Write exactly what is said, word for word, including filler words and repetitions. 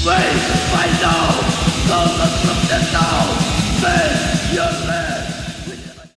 We find out, all the truth is now. Face your head.